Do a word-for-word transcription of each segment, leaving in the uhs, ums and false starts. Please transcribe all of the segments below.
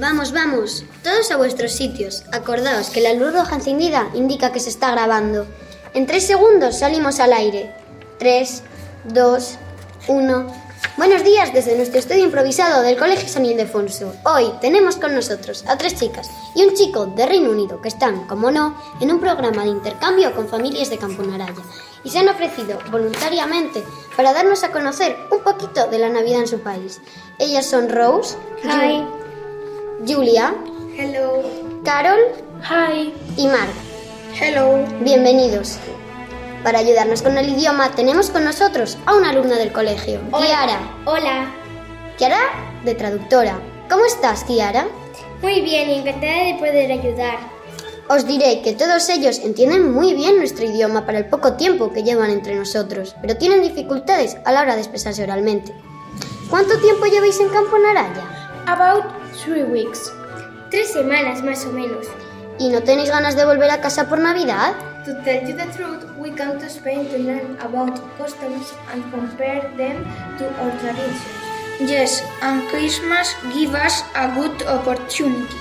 Vamos, vamos, todos a vuestros sitios. Acordaos que la luz roja encendida indica que se está grabando. En tres segundos salimos al aire. Tres, dos, uno... Buenos días desde nuestro estudio improvisado del Colegio San Ildefonso. Hoy tenemos con nosotros a tres chicas y un chico de Reino Unido que están, como no, en un programa de intercambio con familias de Camponaraya y se han ofrecido voluntariamente para darnos a conocer un poquito de la Navidad en su país. Ellas son Rose, Hi, Julia, hello, Carol hi, y Mark. hello. Bienvenidos. Para ayudarnos con el idioma tenemos con nosotros a una alumna del colegio, Kiara. Hola. Kiara, de traductora. ¿Cómo estás, Kiara? Muy bien, encantada de poder ayudar. Os diré que todos ellos entienden muy bien nuestro idioma para el poco tiempo que llevan entre nosotros, pero tienen dificultades a la hora de expresarse oralmente. ¿Cuánto tiempo lleváis en Camponaraya? About three weeks. Tres semanas más o menos. ¿Y no tenéis ganas de volver a casa por Navidad? To tell you the truth, we come to Spain to learn about customs and compare them to our traditions. Yes, and Christmas gives us a good opportunity.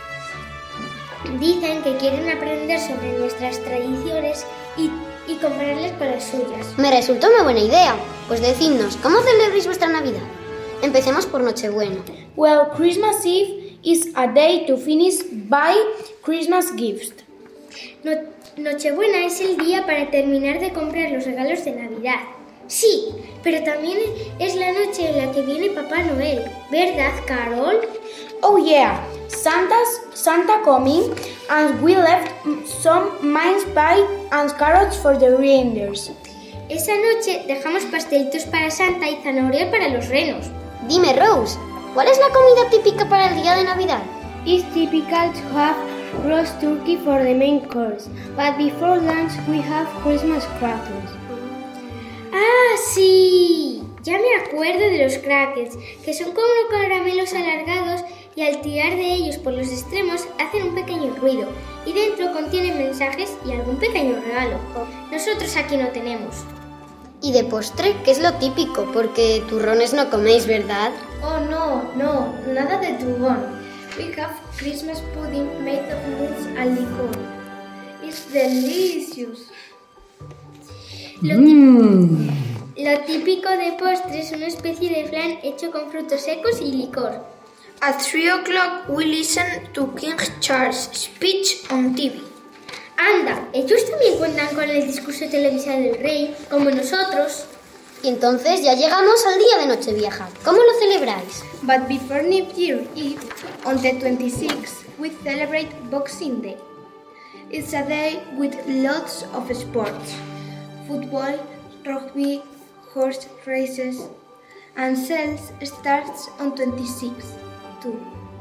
Dicen que quieren aprender sobre nuestras tradiciones y, y compararlas con las suyas. Me resultó una buena idea. Pues decidnos, ¿cómo celebráis vuestra Navidad? Empecemos por Nochebuena. Well, Christmas Eve is a day to finish buy Christmas gifts. No, Nochebuena es el día para terminar de comprar los regalos de Navidad. Sí, pero también es la noche en la que viene Papá Noel, ¿verdad, Carol? Oh yeah, Santa's Santa coming, and we left some mince pie and carrots for the reindeers. Esa noche dejamos pastelitos para Santa y zanahoria para los renos. Dime, Rose, ¿cuál es la comida típica para el día de Navidad? It's typical to have roast turkey for the main course, but before lunch we have Christmas crackers. ¡Ah, sí! Ya me acuerdo de los crackers, que son como caramelos alargados y al tirar de ellos por los extremos hacen un pequeño ruido y dentro contienen mensajes y algún pequeño regalo. Nosotros aquí no tenemos. Y de postre, ¿qué es lo típico? Porque turrones no coméis, ¿verdad? Oh, no, no, nada de turrón. We have Christmas pudding made of nuts and liquor. It's delicious. Lo, Mm. lo típico de postre es una especie de flan hecho con frutos secos y licor. At three o'clock we listen to King Charles' speech on T V. Anda, ellos también cuentan con el discurso televisado del rey, como nosotros. Y entonces ya llegamos al día de Nochevieja. ¿Cómo lo celebráis? But before New Year Eve, on the twenty-sixth, we celebrate Boxing Day. It's a day with lots of sports. Football, rugby, horse races, and sales starts on twenty-sixth too.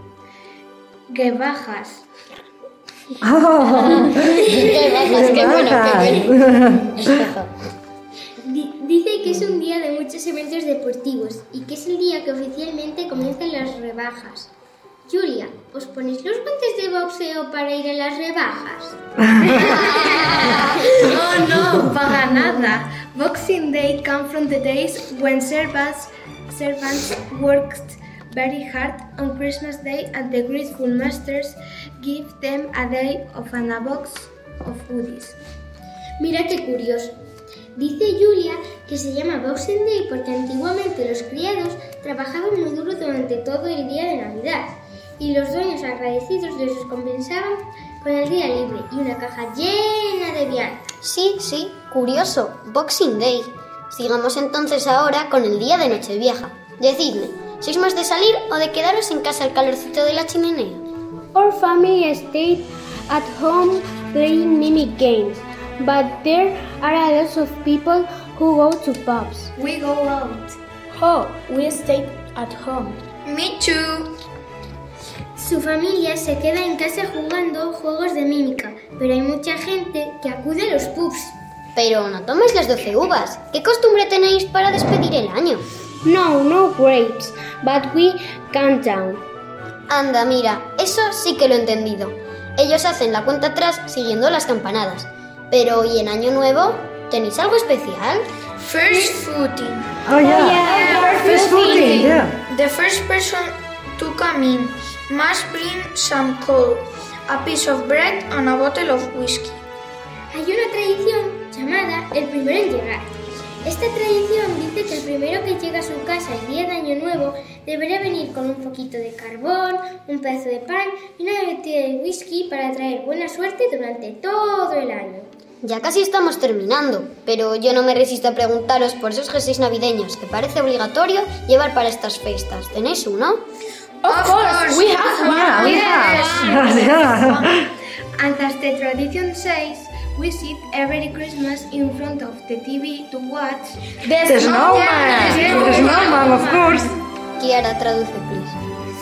Rebajas. Oh, ¡Qué bajas, qué bueno, qué bueno! Di- Dice que es un día de muchos eventos deportivos y que es el día que oficialmente comienzan las rebajas. Julia, ¿os ponéis los guantes de boxeo para ir a las rebajas? Oh no, para nada. Boxing Day comes from the days when servants, servants worked very hard on Christmas Day and the grateful masters give them a day of and a box of goodies. Mira qué curioso. Dice Julia que se llama Boxing Day porque antiguamente los criados trabajaban muy duro durante todo el día de Navidad y los dueños agradecidos les recompensaban con el día libre y una caja llena de viandas. Sí, sí, curioso. Boxing Day. Sigamos entonces ahora con el día de Nochevieja. Decidme, ¿sois más de salir o de quedaros en casa al calorcito de la chimenea? Our family stayed at home playing mimic games, but there are a lot of people who go to pubs. We go out. Oh, we stayed at home. Me too. Su familia se queda en casa jugando juegos de mímica, pero hay mucha gente que acude a los pubs. Pero no toméis las doce uvas. ¿Qué costumbre tenéis para despedir el año? No, no grapes, but we count down. Anda, mira, eso sí que lo he entendido. Ellos hacen la cuenta atrás siguiendo las campanadas. Pero, ¿y en Año Nuevo? ¿Tenéis algo especial? First footing. Oh, yeah. First footing, yeah. The first person to come in. must bring some coal, a piece of bread and a bottle of whiskey. Hay una tradición llamada el primero en llegar. Esta tradición dice que el primero que llega a su casa el día de Año Nuevo deberá venir con un poquito de carbón, un pedazo de pan y una botella de whisky para traer buena suerte durante todo el año. Ya casi estamos terminando, pero yo no me resisto a preguntaros por esos jerseys navideños que parece obligatorio llevar para estas fiestas. ¿Tenéis uno? Of course, we have one. We have. Yeah. And as the tradition says, we sit every Christmas in front of the T V to watch. The snowman. The snowman, of course. Kiara, traduce, please.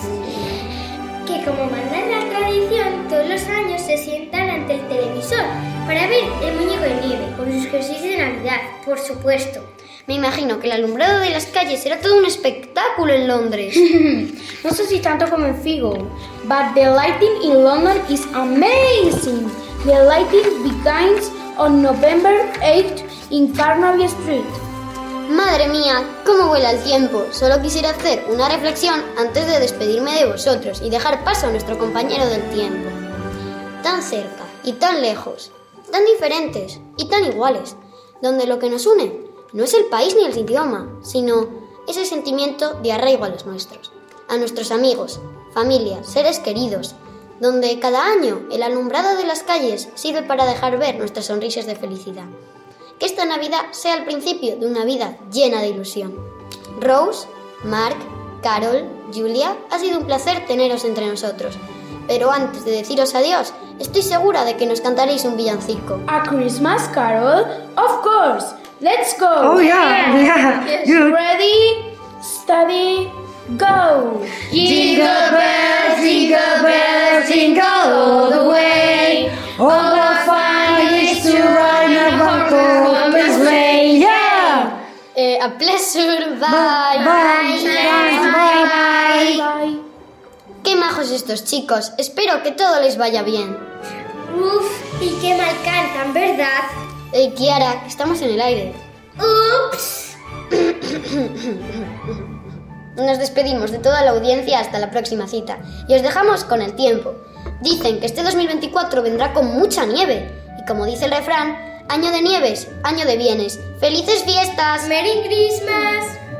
Que como manda la tradición, todos los años se sientan ante el televisor para ver el muñeco de nieve con sus jerseys de Navidad, por supuesto. Me imagino que el alumbrado de las calles será todo un espectáculo en Londres. No sé si tanto como en Figo, but the lighting in London is amazing. The lighting begins on November eighth in Carnaby Street. Madre mía, cómo vuela el tiempo. Solo quisiera hacer una reflexión antes de despedirme de vosotros y dejar paso a nuestro compañero del tiempo. Tan cerca y tan lejos, tan diferentes y tan iguales, donde lo que nos une no es el país ni el idioma, sino ese sentimiento de arraigo a los nuestros, a nuestros amigos, familia, seres queridos, donde cada año el alumbrado de las calles sirve para dejar ver nuestras sonrisas de felicidad. Que esta Navidad sea el principio de una vida llena de ilusión. Rose, Mark, Carol, Julia, ha sido un placer teneros entre nosotros. Pero antes de deciros adiós, estoy segura de que nos cantaréis un villancico. A Christmas Carol? Of course! Let's go! Oh, yeah, yeah. Yes. Good. Ready, steady, go! Jingle bells, jingle bells, jingle all the way. All the fun is to ride in a one-horse sleigh. Yeah! Eh, a pleasure, bye. Bye, bye, bye, bye. Bye. Qué majos estos chicos, espero que todo les vaya bien. Uf, y qué mal cantan, ¿verdad? Eh, Kiara, que estamos en el aire. Ups. Nos despedimos de toda la audiencia hasta la próxima cita y os dejamos con el tiempo. Dicen que este dos mil veinticuatro vendrá con mucha nieve y como dice el refrán, año de nieves, año de bienes. ¡Felices fiestas! ¡Merry Christmas!